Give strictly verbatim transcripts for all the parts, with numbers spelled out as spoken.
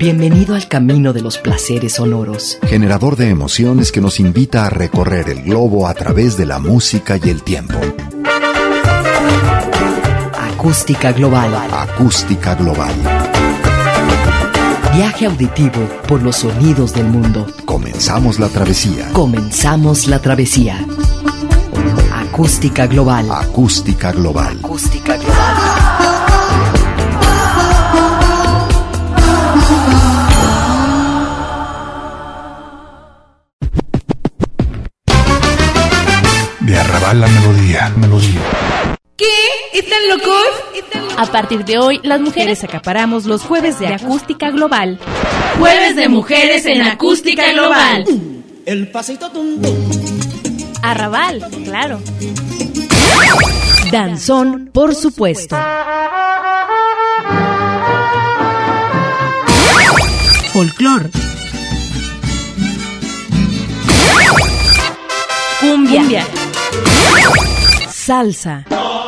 Bienvenido al camino de los placeres sonoros. Generador de emociones que nos invita a recorrer el globo a través de la música y el tiempo. Acústica Global. Acústica Global. Viaje auditivo por los sonidos del mundo. Comenzamos la travesía. Comenzamos la travesía. Acústica Global. Acústica Global. Acústica Global. De Arrabal la melodía, melodía. ¿Qué? ¿Están locos? A partir de hoy, las mujeres acaparamos los jueves de Acústica Global. Jueves de mujeres en Acústica Global. El pasito tum tum. Arrabal, claro. Danzón, por supuesto. Folclor. Cumbia. Cumbia. Salsa.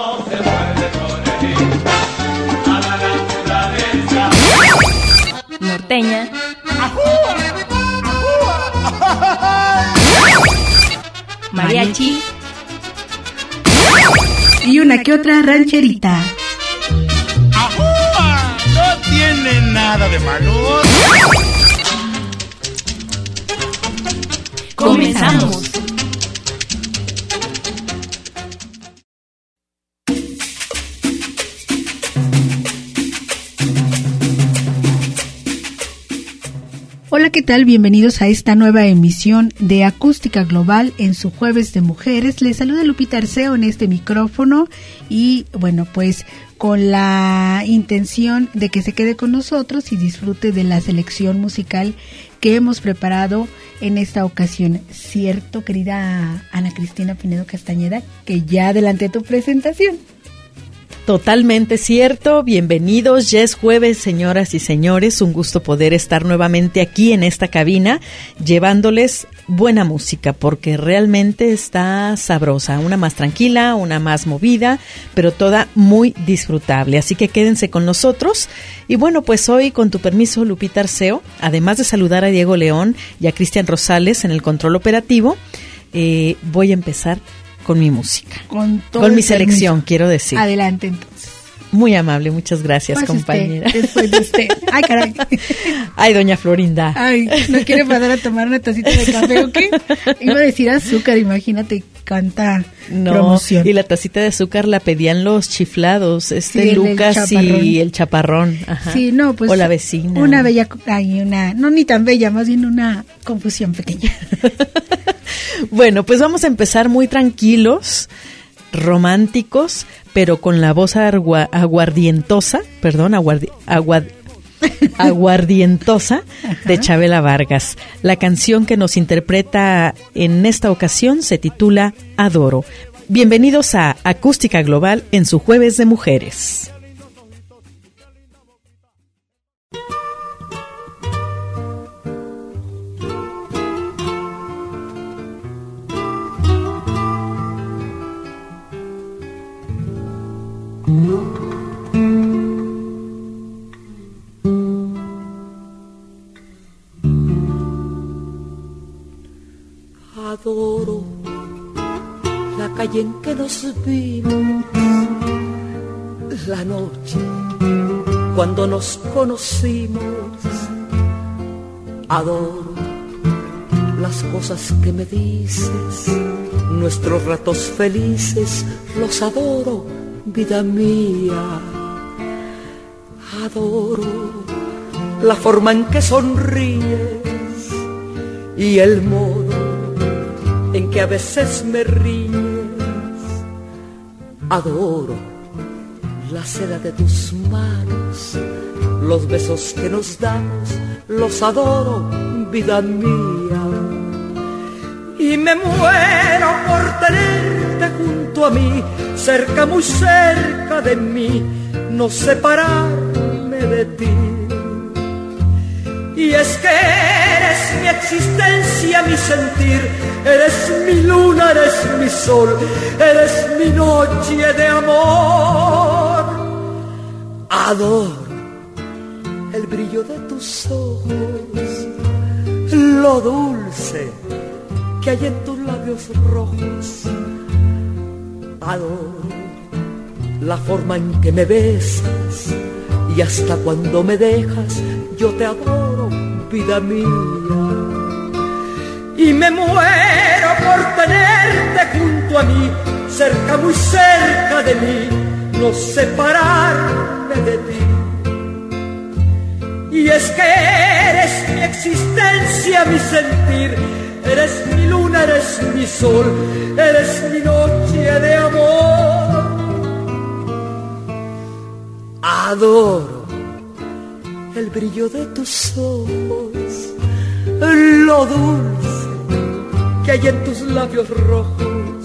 Norteña. Mariachi. Y una que otra rancherita. ¡Ajúa! No tiene nada de malo. Comenzamos. Hola, ¿qué tal? Bienvenidos a esta nueva emisión de Acústica Global en su Jueves de Mujeres. Les saluda Lupita Arceo en este micrófono y bueno, pues con la intención de que se quede con nosotros y disfrute de la selección musical que hemos preparado en esta ocasión. ¿Cierto, querida Ana Cristina Pinedo Castañeda, que ya adelanté tu presentación? Totalmente cierto, bienvenidos, ya es jueves, señoras y señores, un gusto poder estar nuevamente aquí en esta cabina llevándoles buena música porque realmente está sabrosa, una más tranquila, una más movida, pero toda muy disfrutable, así que quédense con nosotros. Y bueno, pues hoy con tu permiso, Lupita Arceo, además de saludar a Diego León y a Cristian Rosales en el control operativo, eh, voy a empezar con mi música, con, con mi selección, quiero decir. Adelante, entonces. Muy amable, muchas gracias, pues compañera. Usted, después de usted. Ay, caray. Ay, doña Florinda. Ay, ¿no quiere pasar a tomar una tacita de café o qué? Iba a decir azúcar, imagínate, canta no, promoción. Y la tacita de azúcar la pedían los chiflados, este sí, Lucas el y el chaparrón. Ajá. Sí, no, pues. O la vecina. Una bella, ay, una, no ni tan bella, más bien una confusión pequeña. Bueno, pues vamos a empezar muy tranquilos, románticos, pero con la voz agua, aguardientosa, perdón, aguardi, aguad, aguardientosa de Chabela Vargas. La canción que nos interpreta en esta ocasión se titula Adoro. Bienvenidos a Acústica Global en su Jueves de Mujeres. Adoro la calle en que nos vimos, la noche cuando nos conocimos. Adoro las cosas que me dices, nuestros ratos felices, los adoro, vida mía. Adoro la forma en que sonríes y el modo en que a veces me ríes. Adoro la seda de tus manos, los besos que nos damos, los adoro, vida mía. Y me muero por tenerte junto a mí, cerca, muy cerca de mí, no separarme de ti. Y es que eres mi existencia, mi sentir, eres mi luna, eres mi sol, eres mi noche de amor. Adoro el brillo de tus ojos, lo dulce que hay en tus labios rojos. Adoro la forma en que me besas y hasta cuando me dejas yo te adoro, vida mía. Y me muero por tenerte junto a mí, cerca, muy cerca de mí, no separarme de ti. Y es que eres mi existencia, mi sentir, eres mi luna, eres mi sol, eres mi noche de amor. Adoro el brillo de tus ojos, lo dulce que hay en tus labios rojos.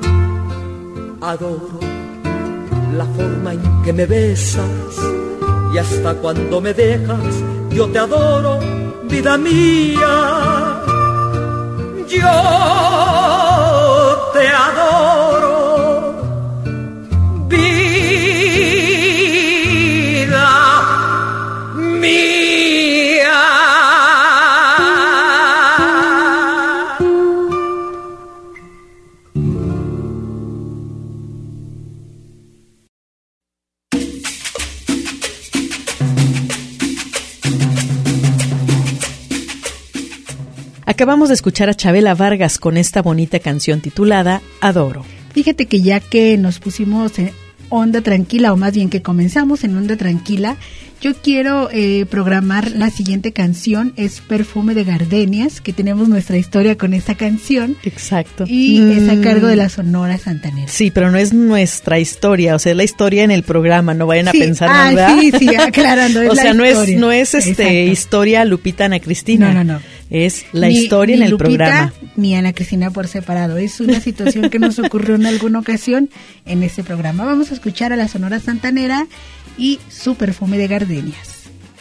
Adoro la forma en que me besas y hasta cuando me dejas yo te adoro, vida mía. Yo te adoro, vida mía. Acabamos de escuchar a Chabela Vargas con esta bonita canción titulada Adoro. Fíjate que ya que nos pusimos en onda tranquila, o más bien que comenzamos en onda tranquila, yo quiero eh, programar la siguiente canción. Es Perfume de Gardenias, que tenemos nuestra historia con esta canción. Exacto. Y mm. es a cargo de la Sonora Santanera. Sí, pero no es nuestra historia, o sea, es la historia en el programa, no vayan sí. a pensar ah, nada. Sí, sí, aclarando. Es o la sea, no historia. es, no es este Exacto. historia Lupita Ana Cristina. No, no, no. Es la ni, historia ni en el Lupita, programa. Ni Ana Cristina por separado. Es una situación que nos ocurrió en alguna ocasión en este programa. Vamos a escuchar a la Sonora Santanera y su Perfume de Gardenias.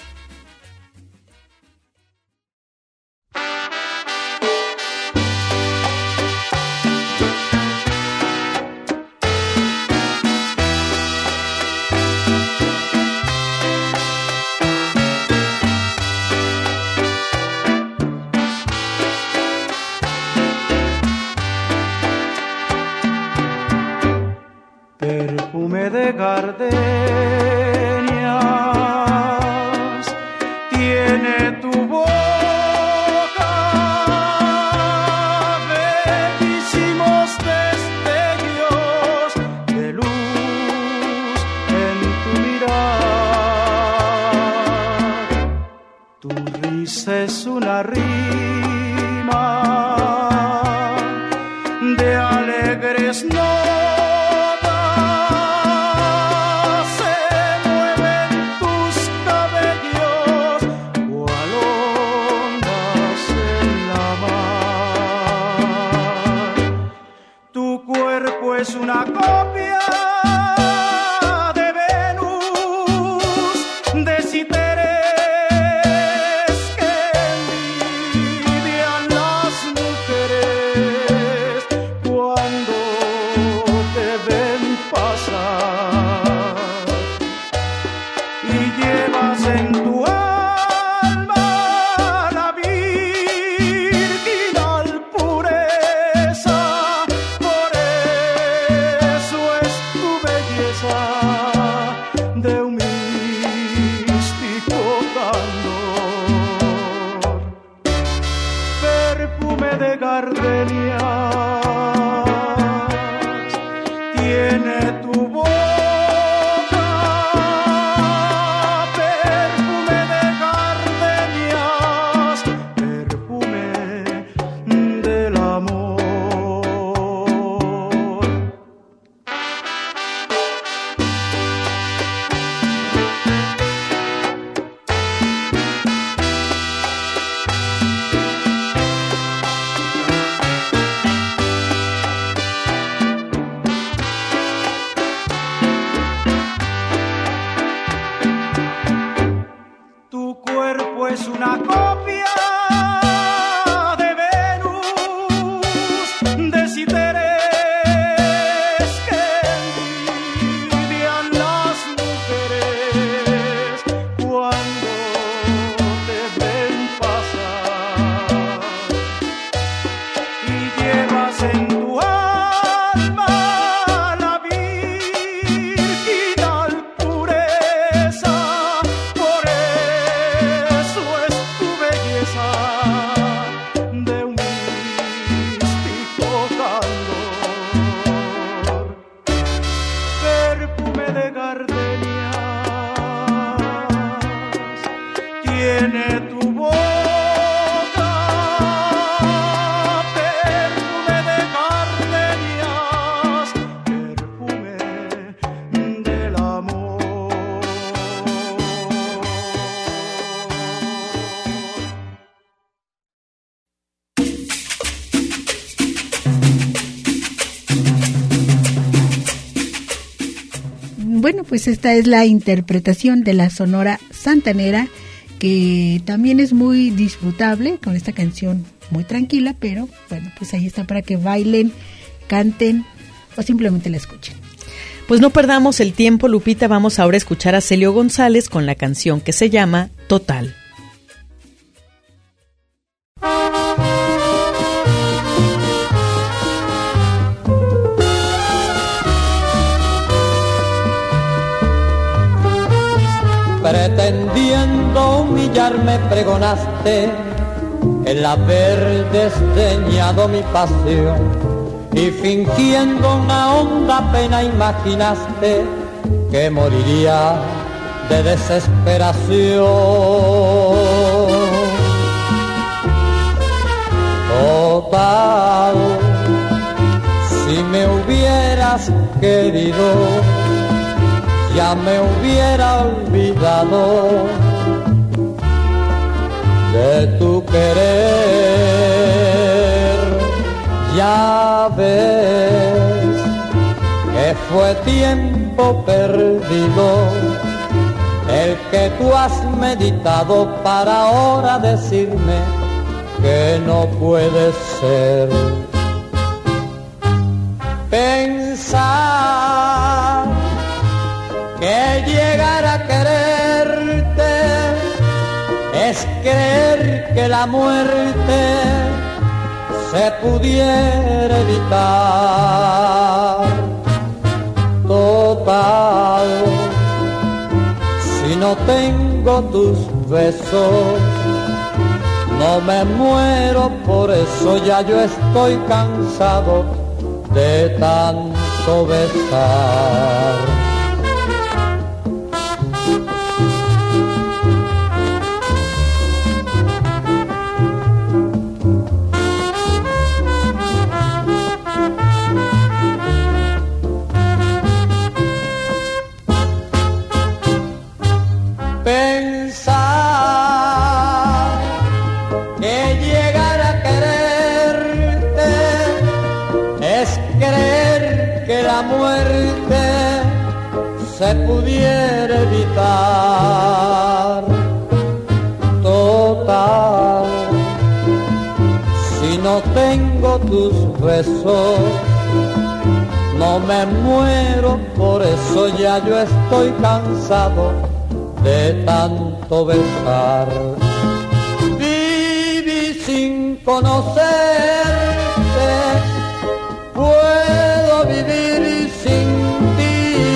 Perfume de gardenias tiene tu boca, bellísimos destellos de luz en tu mirar. Tu risa es una rima de alegres notas. Es una copia de Venus, de Citeres que envidian las mujeres cuando te ven pasar. Y llevas en tu alma la virginal pureza. Por eso es tu bueno, pues esta es la interpretación de la Sonora Santanera, que también es muy disfrutable con esta canción muy tranquila, pero bueno, pues ahí está para que bailen, canten o simplemente la escuchen. Pues no perdamos el tiempo, Lupita, vamos ahora a escuchar a Celio González con la canción que se llama Total. Pretendiendo humillarme pregonaste el haber desdeñado mi pasión, y fingiendo una honda pena imaginaste que moriría de desesperación. Total, si me hubieras querido, ya me hubiera olvidado de tu querer. Ya ves que fue tiempo perdido el que tú has meditado para ahora decirme que no puede ser. Pensar que llegar a quererte es creer que la muerte se pudiera evitar. Total, si no tengo tus besos, no me muero, por eso ya yo estoy cansado de tanto besar. Se pudiera evitar. Total, si no tengo tus besos, no me muero, por eso ya yo estoy cansado de tanto besar. Viví sin conocerte, puedo vivir sin ti.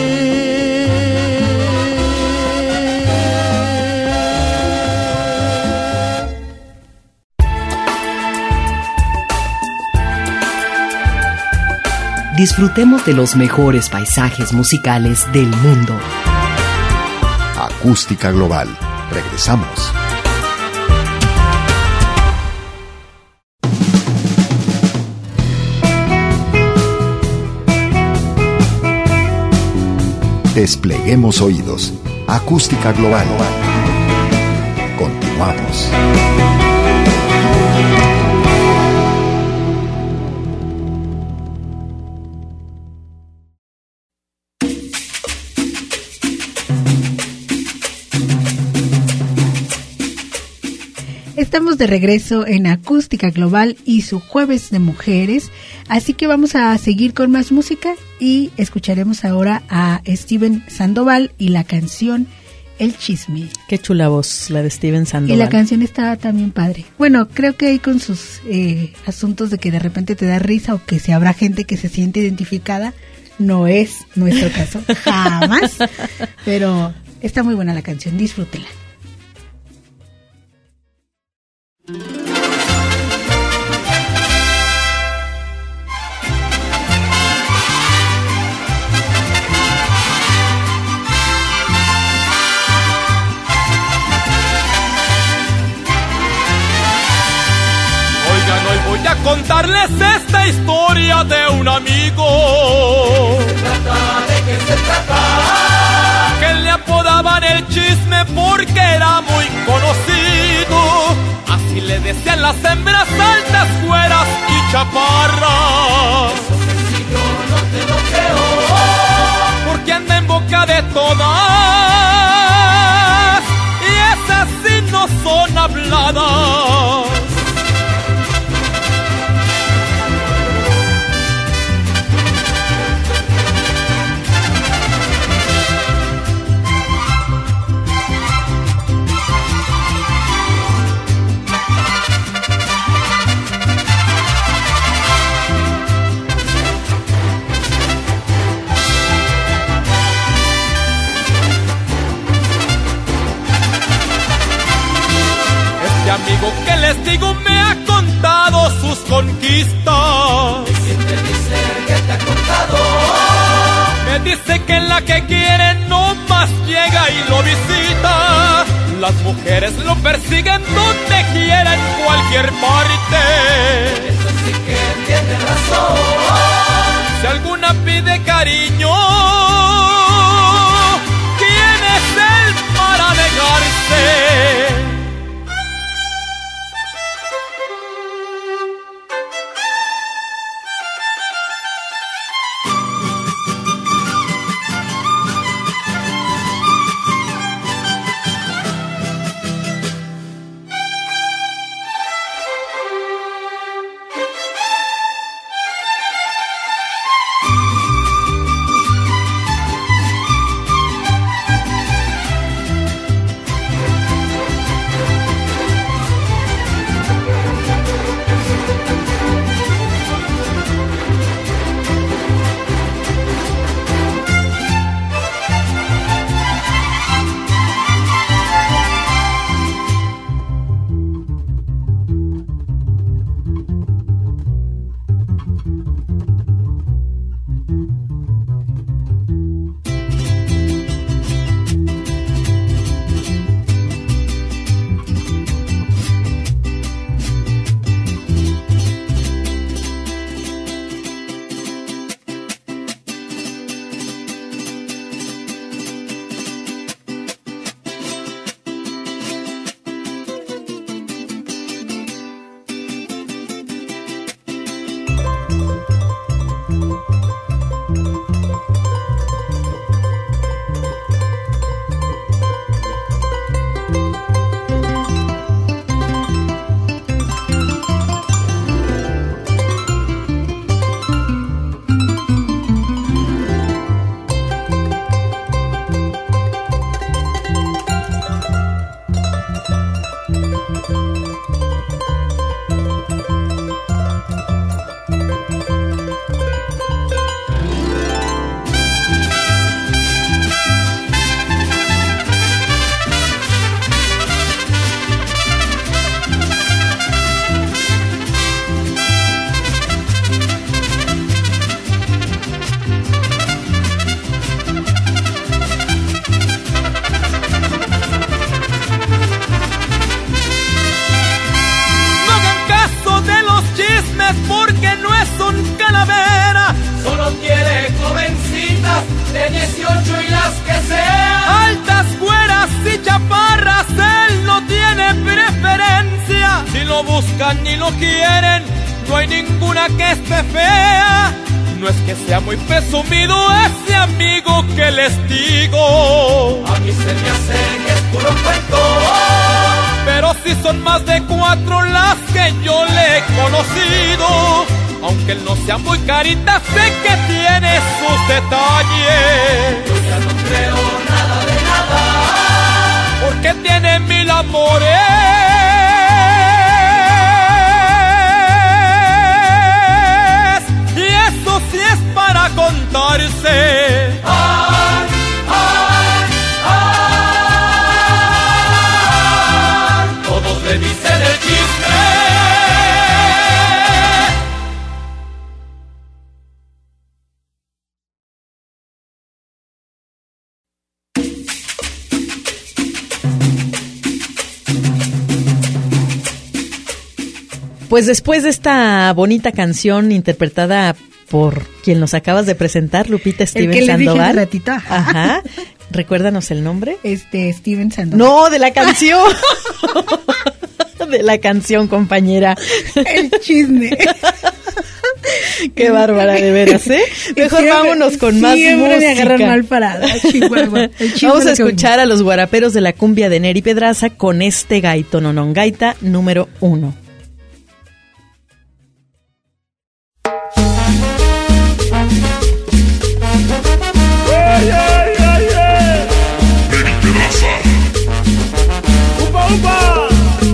Disfrutemos de los mejores paisajes musicales del mundo. Acústica Global. Regresamos. Despleguemos oídos. Acústica Global. Continuamos. Estamos de regreso en Acústica Global y su Jueves de Mujeres, así que vamos a seguir con más música y escucharemos ahora a Steven Sandoval y la canción El Chisme. Qué chula voz la de Steven Sandoval. Y la canción está también padre. Bueno, creo que hay con sus eh, asuntos de que de repente te da risa o que si habrá gente que se siente identificada, no es nuestro caso, jamás, pero está muy buena la canción, disfrútenla. Voy a contarles esta historia de un amigo. ¿De qué se trata? ¿De qué se trata? Que le apodaban el Chisme porque era muy conocido. Así le decían las hembras altas, güeras y chaparras. Eso sencillo no te lo creo. Porque anda en boca de miradas. Amigo que les digo me ha contado sus conquistas. ¿Quién te dice que te ha contado? Me dice que la que quiere no más llega y lo visita. Las mujeres lo persiguen donde quiera, en cualquier parte. Eso sí que tiene razón. Si alguna pide cariño, ¿quién es él para negarse? de dieciocho y las que sean. Altas, güeras y chaparras, él no tiene preferencia. Si lo buscan y lo quieren, no hay ninguna que esté fea. No es que sea muy presumido ese amigo que les digo. A mí se me hace que es puro cuento. Pero si son más de cuatro las que yo le he conocido. Aunque él no sea muy carita, sé que tiene sus detalles. Yo ya no creo nada de nada, porque tiene mil amores. Y eso sí es para contarse. Ay, ay, ay. Todos le dicen el chisme. Pues después de esta bonita canción interpretada por quien nos acabas de presentar, Lupita Steven el que Sandoval. Le dije un ratito. Ajá. Ajá. Recuérdanos el nombre. Este, Steven Sandoval. No, de la canción. De la canción, compañera. El chisme. Qué bárbara, de veras, ¿eh? Mejor siempre, vámonos con más música. Me agarran mal parada, Chihuahua. Vamos a escuchar a los guaraperos de la cumbia de Neri Pedraza con este gaito nonongaita número uno. ¡Ay, ay, ay, ay! Neri Pedraza. ¡Upa, upa!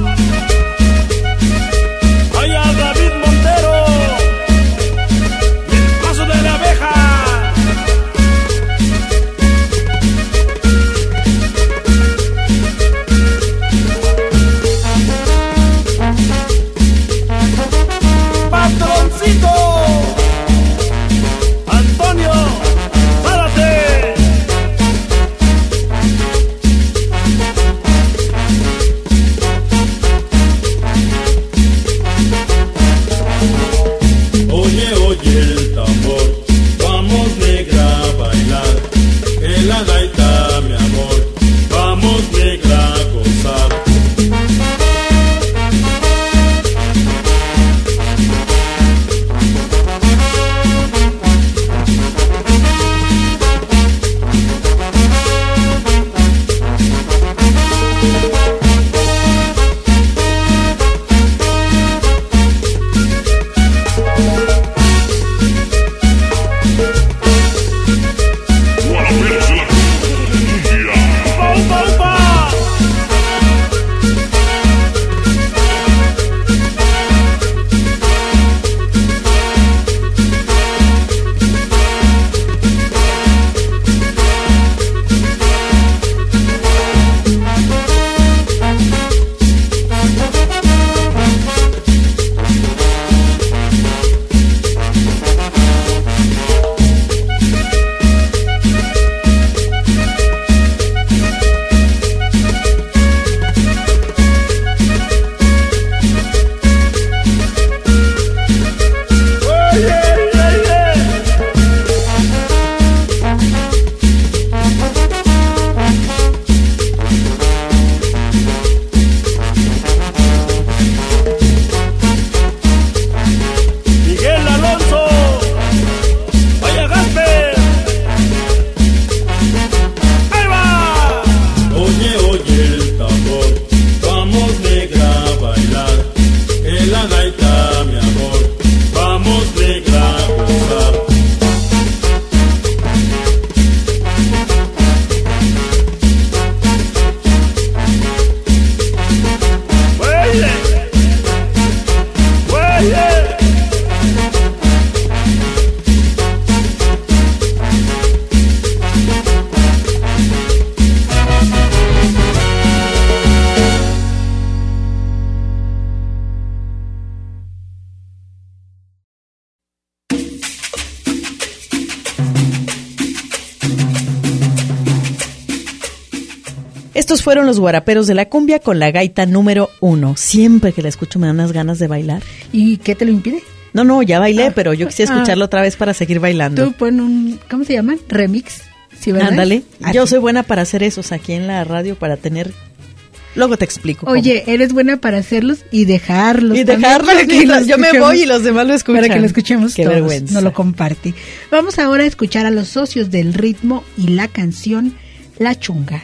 ¡Vaya David Montero! ¡El paso de la abeja! ¡Patroncito! ¡Antonio! ¡Párate! Oye, oye el tambor, vamos negra a bailar, que la gaita, mi amor, vamos negra a gozar. Estos fueron los guaraperos de la cumbia con la gaita número uno. Siempre que la escucho me dan unas ganas de bailar. ¿Y qué te lo impide? No, no, ya bailé, ah, pero yo quisiera escucharlo ah, otra vez para seguir bailando. Tú pon un, ¿cómo se llaman? Remix. ¿Sí, verdad? Ándale. Así. Yo soy buena para hacer esos aquí en la radio, para tener... Luego te explico. Oye, cómo. Eres buena para hacerlos y dejarlos. Y dejarlos. Que los yo me voy y los demás lo escuchan. Para que lo escuchemos Qué todos. Vergüenza. No lo comparte. Vamos ahora a escuchar a los socios del ritmo y la canción La Chunga.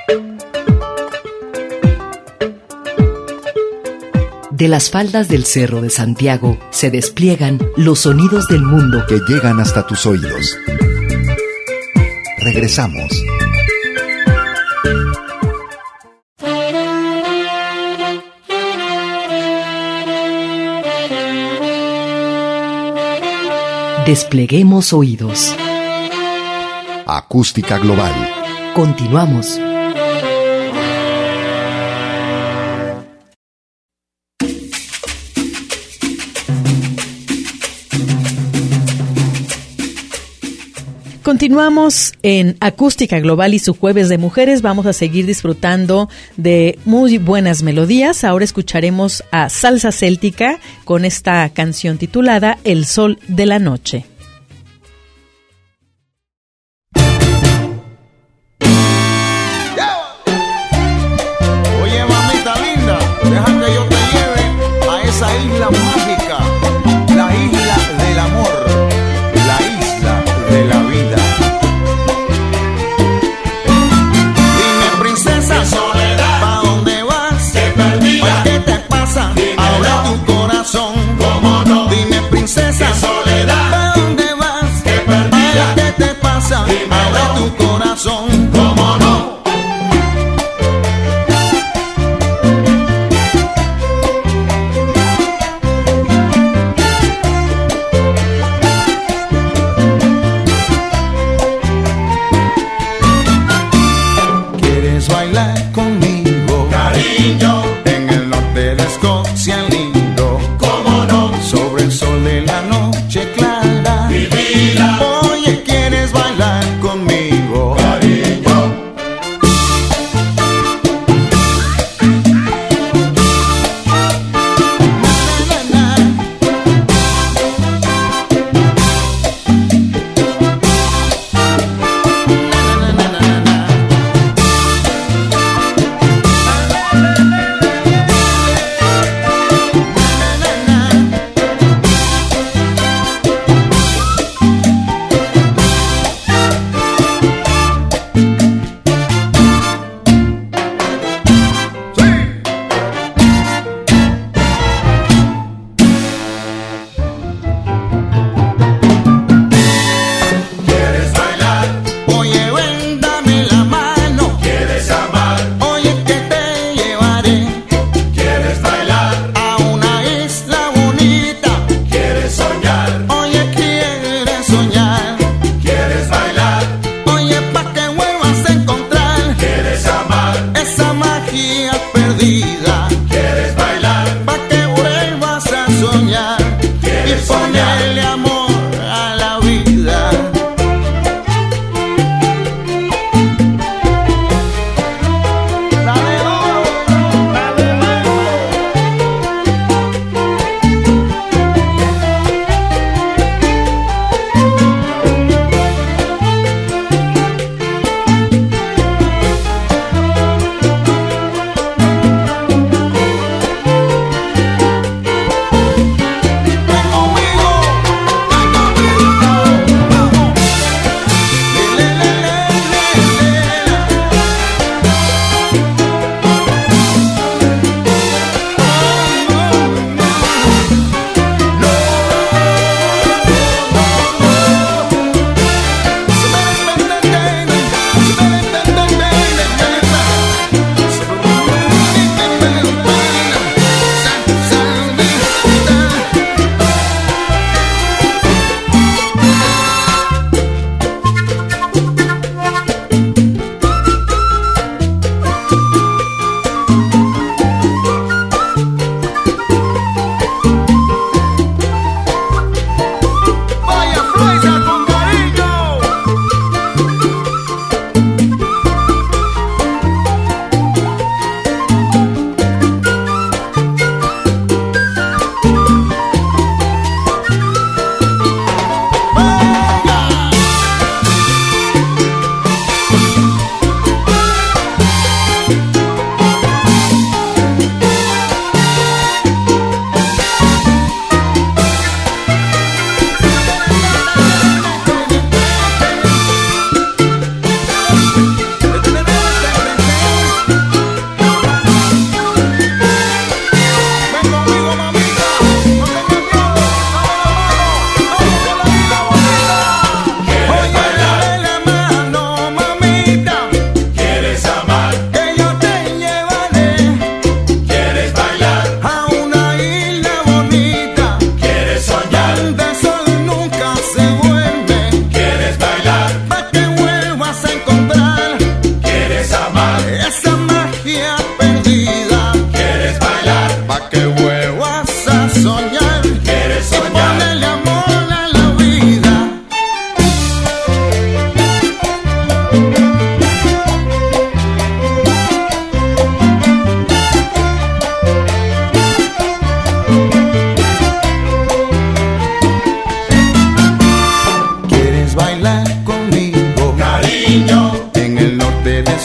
De las faldas del Cerro de Santiago se despliegan los sonidos del mundo que llegan hasta tus oídos. Regresamos. Despleguemos oídos. Acústica Global. Continuamos. Continuamos en Acústica Global y su Jueves de Mujeres. Vamos a seguir disfrutando de muy buenas melodías. Ahora escucharemos a Salsa Céltica con esta canción titulada El Sol de la Noche. Oye, mamita linda, deja que yo te lleve a esa isla mágica, la isla del amor, la isla de la vida. Dime, princesa, soledad, ¿pa' dónde vas? Te perdida. ¿Qué te pasa? Dímelo. Ahora tu corazón. ¿Cómo no? Dime, princesa, soledad, ¿pa' dónde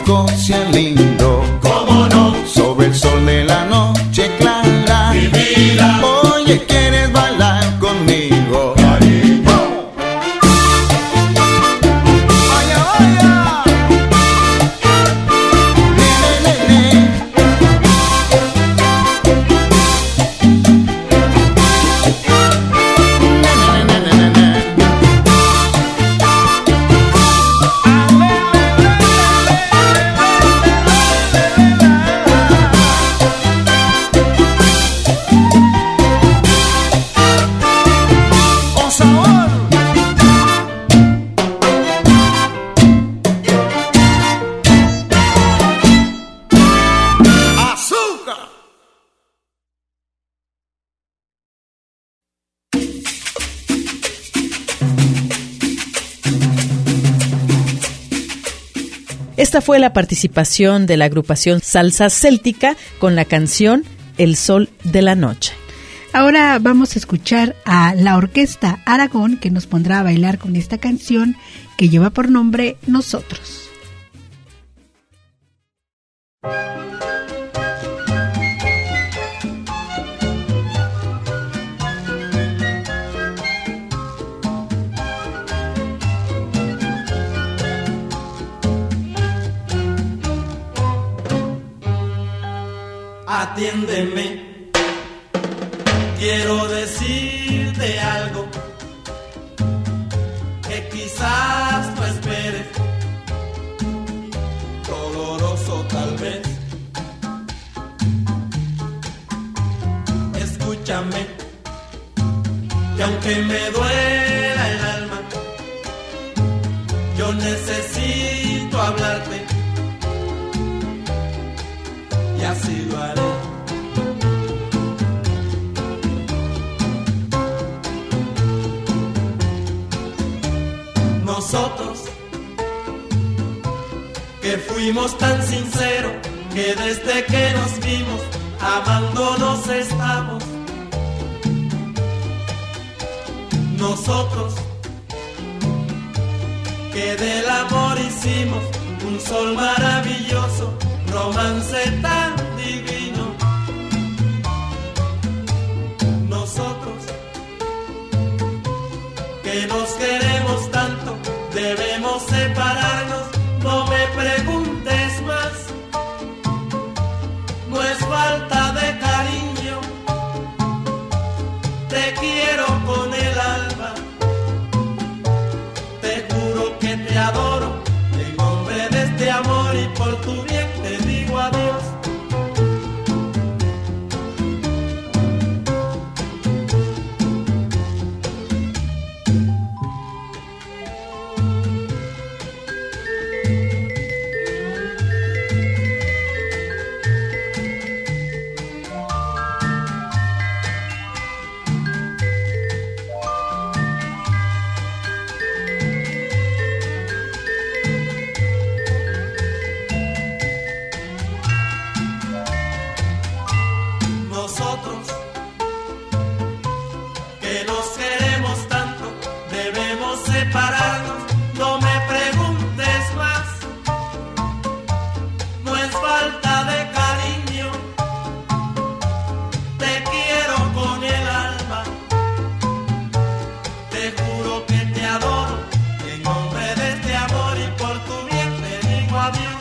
Escocia lindo, cómo no, sobre el sol de la noche clara. mi vida, Oye, ¿quieres bailar conmigo? cariño, Vaya, vaya. Ne, ne, ne, ne. Ne, ne, ne, ne, ne, ne. ¡Con sabor! ¡Azúcar! Esta fue la participación de la agrupación Salsa Céltica con la canción El Sol de la Noche. Ahora vamos a escuchar a la Orquesta Aragón, que nos pondrá a bailar con esta canción que lleva por nombre Nosotros. Atiéndeme, quiero decirte algo que quizás no esperes, doloroso tal vez. Escúchame, que aunque me duela el alma, yo necesito hablarte. Y así lo haré. Nosotros, que fuimos tan sinceros, que desde que nos vimos, amándonos estamos. Nosotros, que del amor hicimos un sol maravilloso, romance tan divino. Nosotros, que nos queremos tanto, debemos separarnos. No me preguntes más, no es falta de cariño, te quiero con el alma, te juro que te adoro, en nombre de este amor y por tu bien te digo adiós. Nosotros, que nos queremos tanto, debemos separarnos. No me preguntes más, no es falta de cariño, te quiero con el alma, te juro que te adoro, y en nombre de este amor y por tu bien te digo adiós.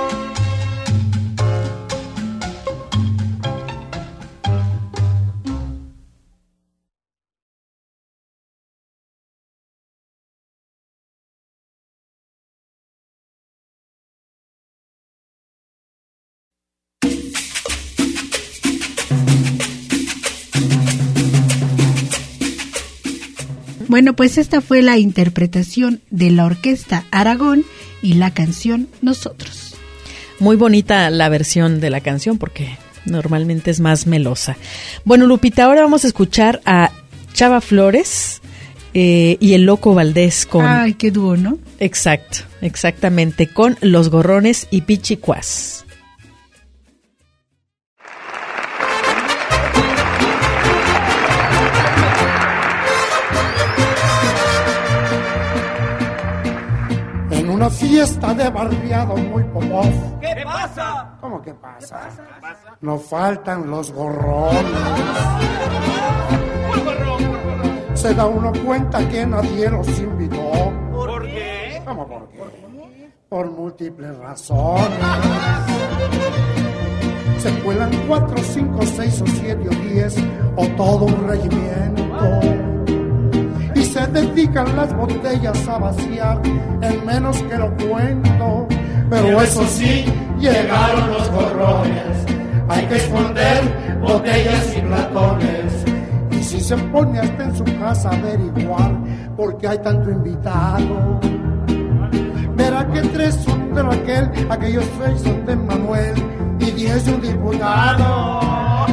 Bueno, pues esta fue la interpretación de la Orquesta Aragón y la canción Nosotros. Muy bonita la versión de la canción porque normalmente es más melosa. Bueno, Lupita, ahora vamos a escuchar a Chava Flores eh, y el Loco Valdés con... Ay, qué dúo, ¿no? Exacto, exactamente, con Los Gorrones y Pichicuás. una fiesta de barriado muy popov. ¿Qué pasa? ¿Cómo que pasa? ¿Qué pasa? No faltan los gorrones. ¿Cuál gorrón? Se da uno cuenta que nadie los invitó. ¿Por qué? ¿Cómo por qué? Por múltiples razones. Se cuelan cuatro, cinco, seis o siete o diez o todo un regimiento. Y se dedican las botellas a vaciar en menos que lo cuento. Pero, Pero eso sí, llegaron los gorrones. Hay que esconder botellas y platones. Y si se pone hasta en su casa a averiguar por qué hay tanto invitado, verá que tres son de Raquel, aquellos seis son de Manuel y diez de un diputado.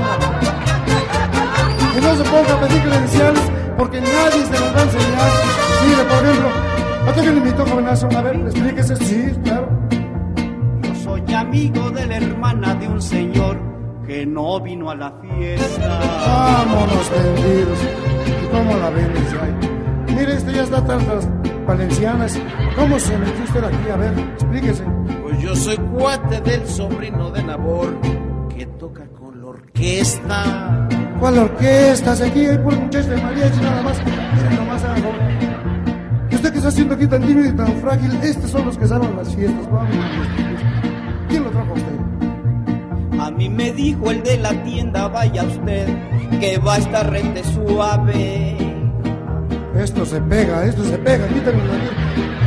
Y no se ponga a pedir credenciales porque nadie se los va a enseñar. Mire, por ejemplo, ¿a qué le invitó, jovenazo? A ver, explíquese. Sí, claro. Yo soy amigo de la hermana de un señor que no vino a la fiesta. Vámonos vendidos. ¿Y cómo la ven? Mire, este ya está tantas valencianas. ¿Cómo se metió usted aquí? A ver, explíquese. Pues yo soy cuate del sobrino de Nabor, que toca con la orquesta. ¿Cuál orquesta? Si aquí hay puros muchachos de mariachi nada más. Miren nomás, hagan favor. ¿Y usted qué está haciendo aquí tan tímido y tan frágil? Estos son los que salen las fiestas. Vamos. ¿Quién lo trajo a usted? A mí me dijo el de la tienda, vaya usted, que va a estar rete suave. Esto se pega, esto se pega, quítame la vida.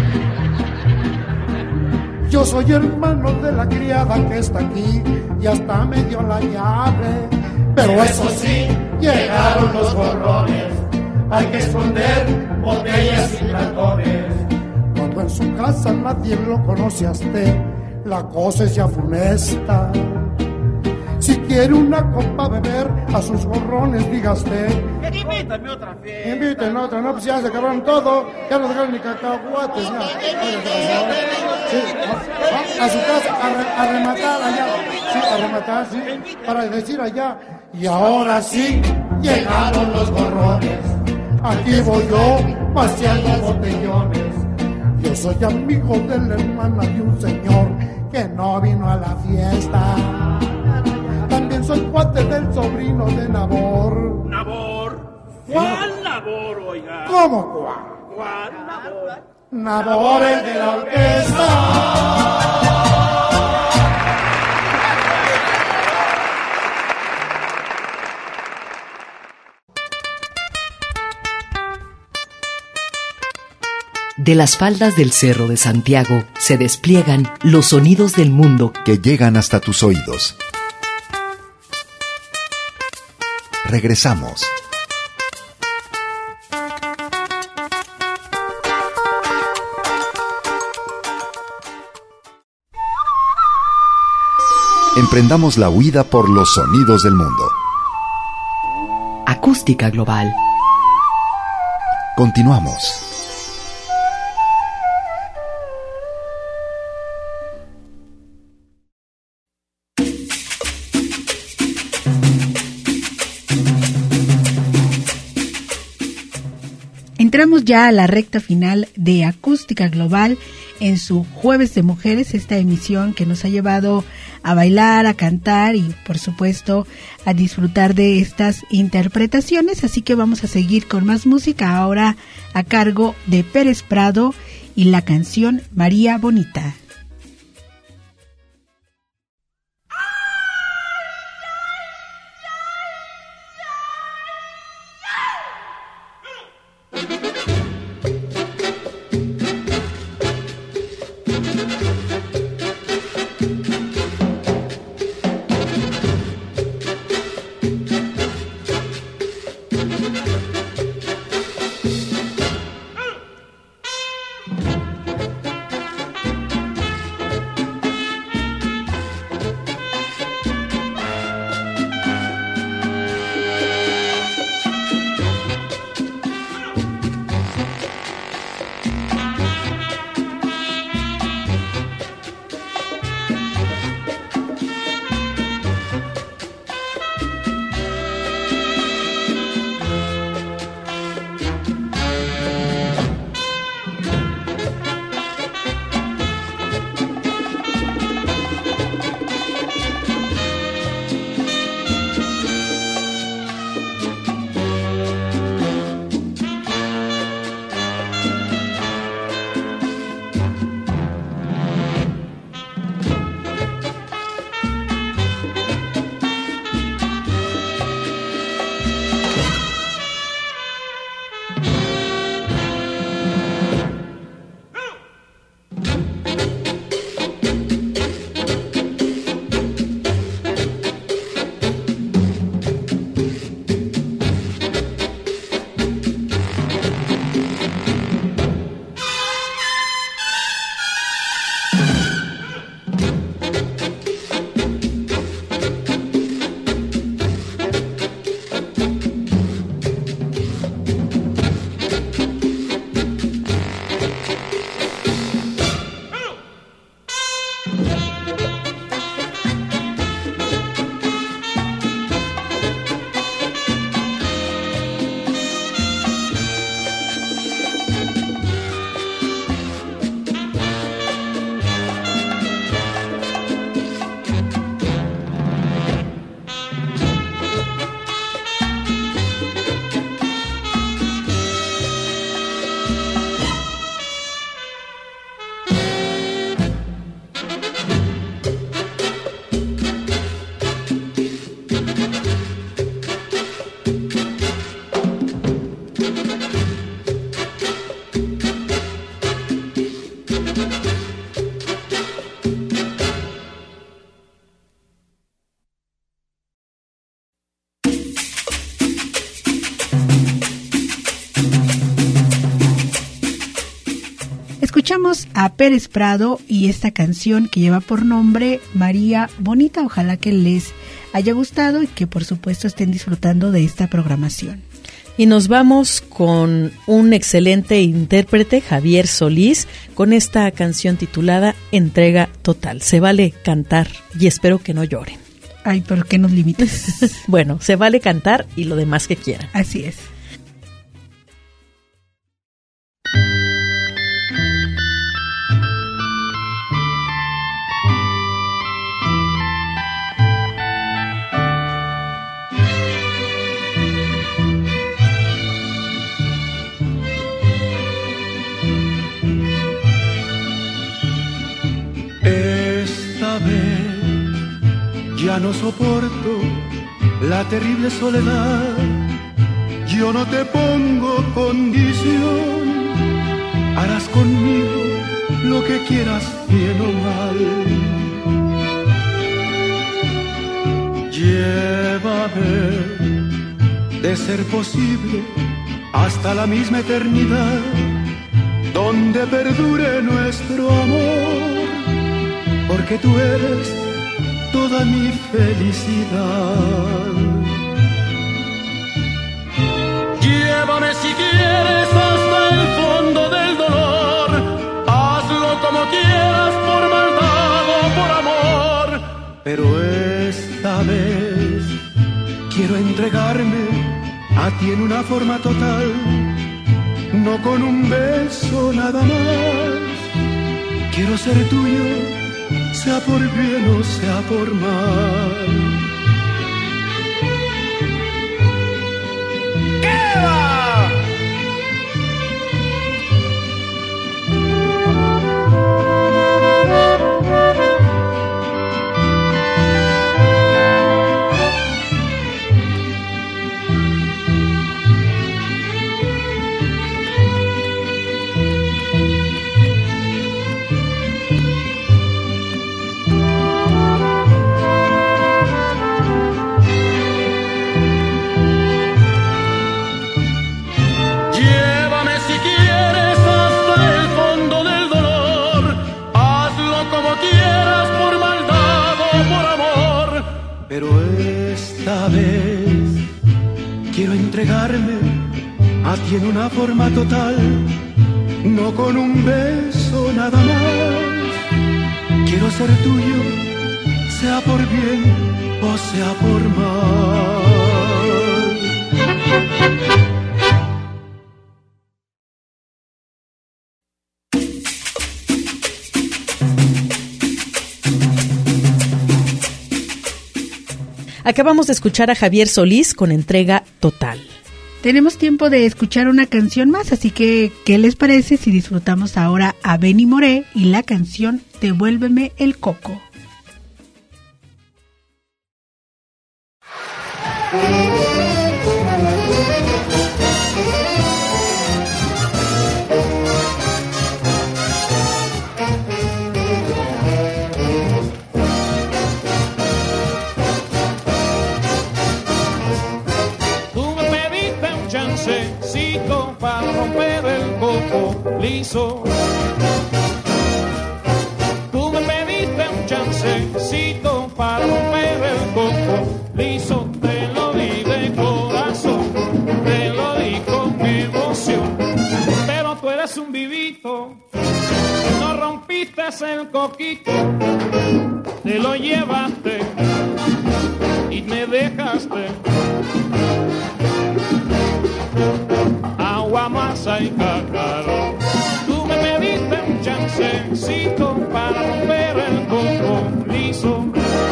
Yo soy hermano de la criada que está aquí y hasta me dio la llave. Pero eso sí, llegaron los gorrones. Hay que esconder botellas y platones. Cuando en su casa nadie lo conoce a usted, la cosa es ya funesta. Si quiere una copa beber, a sus gorrones diga usted. Invítame otra fiesta. Inviten otra, no, pues ya se acabaron todo. Ya no dejaron ni cacahuates. Ya. Sí, a, a su casa, a, re, a rematar allá. Sí, a rematar, sí. Para decir allá. Y ahora sí, llegaron los gorrones. Aquí voy yo, paseando botellones. Yo soy amigo de la hermana de un señor que no vino a la fiesta. También soy cuate del sobrino de Nabor. ¿Nabor? ¿Cuál Nabor, oiga? ¿Cómo cuál? ¿Cuál Nabor? Nabor, el de la orquesta. De las faldas del Cerro de Santiago se despliegan los sonidos del mundo que llegan hasta tus oídos. Regresamos. Emprendamos la huida por los sonidos del mundo. Acústica Global. Continuamos. Entramos ya a la recta final de Acústica Global en su Jueves de Mujeres, esta emisión que nos ha llevado a bailar, a cantar y por supuesto a disfrutar de estas interpretaciones. Así que vamos a seguir con más música ahora a cargo de Pérez Prado y la canción María Bonita. Escuchamos a Pérez Prado y esta canción que lleva por nombre María Bonita. Ojalá que les haya gustado y que por supuesto estén disfrutando de esta programación. Y nos vamos con un excelente intérprete, Javier Solís, con esta canción titulada Entrega Total. Se vale cantar y espero que no lloren. Ay, ¿pero qué nos limitas? Bueno, se vale cantar y lo demás que quieran. Así es. Esta vez ya no soporto la terrible soledad. Yo no te pongo condición, harás conmigo lo que quieras, bien o mal. Llévame, de ser posible, hasta la misma eternidad, donde perdure nuestro amor, porque tú eres toda mi felicidad. Llévame si quieres hasta el fondo del dolor, hazlo como quieras, por maldad o por amor, pero esta vez quiero entregarme a ti en una forma total, no con un beso nada más. Quiero ser tuyo, sea por bien o sea por mal. ¡Qué va! Pero esta vez quiero entregarme a ti en una forma total, no con un beso nada más. Quiero ser tuyo, sea por bien o sea por mal. Acabamos de escuchar a Javier Solís con Entrega Total. Tenemos tiempo de escuchar una canción más, así que ¿qué les parece si disfrutamos ahora a Benny Moré y la canción Devuélveme el coco? Para romper el coco liso, tú me pediste un chancecito para romper el coco liso, te lo di de corazón, te lo di con emoción, pero tú eres un vivito, no rompiste el coquito, te lo llevaste y me dejaste. Agua, masa y cacao. Tú me pediste un chancecito para romper el coco liso.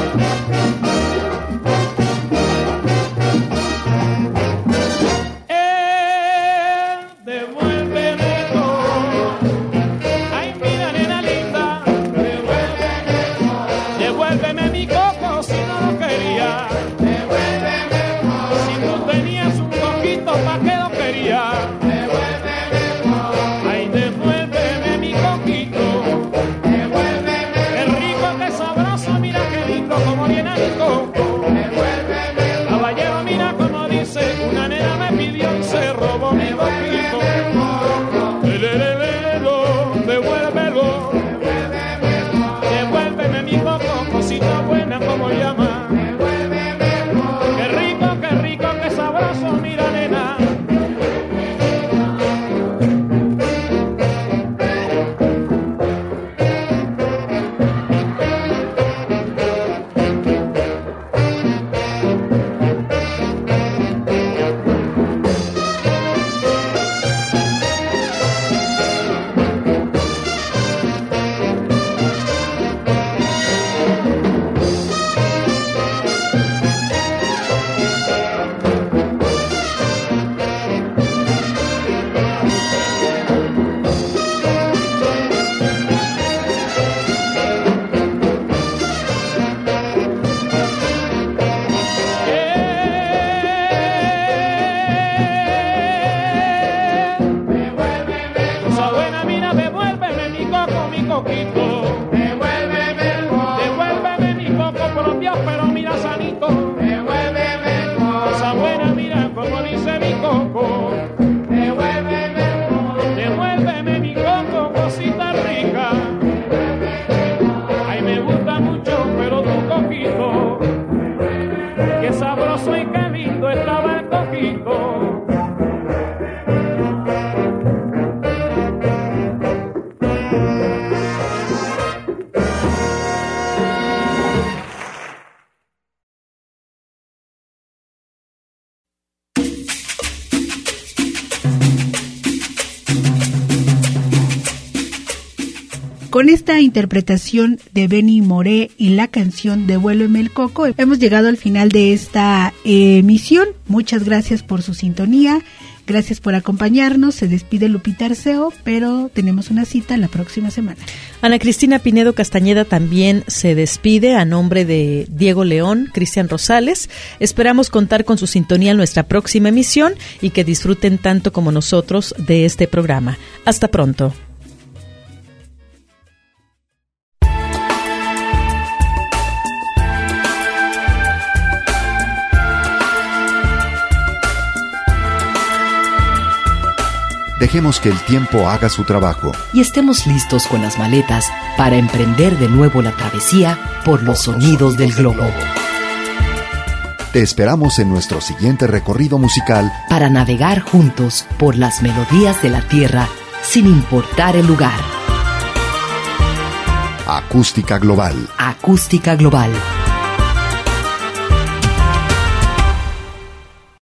Eh, devuélveme todo. Ay, mira, nena linda, devuélveme todo. Devuélveme mi coco si no lo quería. Devuélveme todo. Si tú tenías un coquito, ¿pa' qué lo quería? Devuélveme todo. Ay, devuélveme mi coquito. Devuélveme Devuélveme el coco. Devuélveme mi coco, por Dios, pero mira sanito. Devuélveme el coco. Esa buena, mira como dice mi coco. Devuélveme el coco. Devuélveme mi coco, cosita rica. Ay, me gusta mucho, pero tu coquito. Qué sabroso y qué lindo estaba el coquito. Con esta interpretación de Benny Moré y la canción Devuélveme el coco, hemos llegado al final de esta emisión. Muchas gracias por su sintonía, gracias por acompañarnos. Se despide Lupita Arceo, pero tenemos una cita la próxima semana. Ana Cristina Pinedo Castañeda también se despide a nombre de Diego León, Cristian Rosales. Esperamos contar con su sintonía en nuestra próxima emisión y que disfruten tanto como nosotros de este programa. Hasta pronto. Dejemos que el tiempo haga su trabajo. Y estemos listos con las maletas para emprender de nuevo la travesía por los sonidos del globo. Te esperamos en nuestro siguiente recorrido musical para navegar juntos por las melodías de la tierra sin importar el lugar. Acústica Global. Acústica Global.